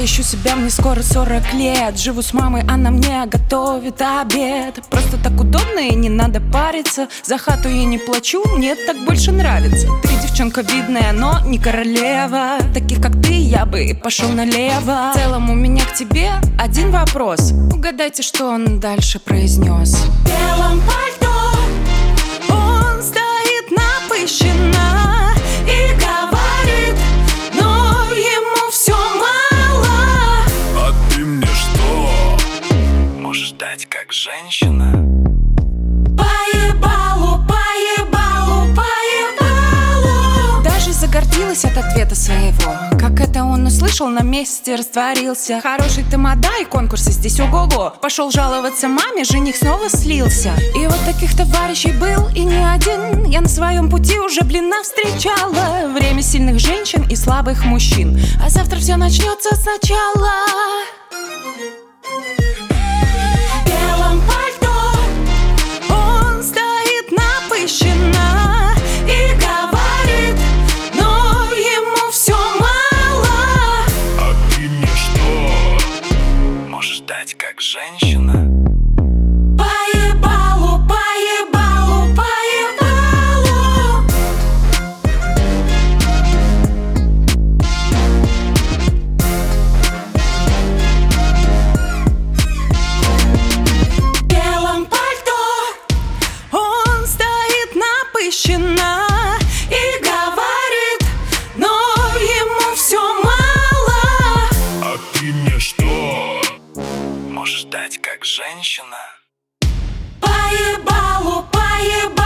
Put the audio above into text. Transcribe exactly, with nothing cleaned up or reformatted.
ищу себя, мне скоро сорок лет. Живу с мамой, она мне готовит обед. Просто так удобно и не надо париться. За хату я не плачу, мне так больше нравится. Ты девчонка видная, но не королева. Таких как ты я бы пошел налево. В целом у меня к тебе один вопрос. Угадайте, что он дальше произнес. В белом пальто он стоит напыщенно и говорит, но ему все мало. А ты мне что можешь дать как женщина? Поебалу, поебалу, поебалу. Даже загордилась от ответа своего. Как это он услышал, на месте растворился. Хороший ты модай, конкурсы здесь ого-го. Пошел жаловаться маме, жених снова слился. И вот таких товарищей был и не один. Я на своем пути уже, блин, навстречала. Время сильных женщин и слабых мужчин. А завтра все начнется сначала. В белом пальто он стоит напыщенно и говорит, но ему все мало. А ты мне что можешь дать как женщина? Поебалу, поебалу, поебалу. В белом пальто он стоит напыщенно и говорит, но ему все мало. А ты мне что можешь дать как женщина? Поебалу, поебалу.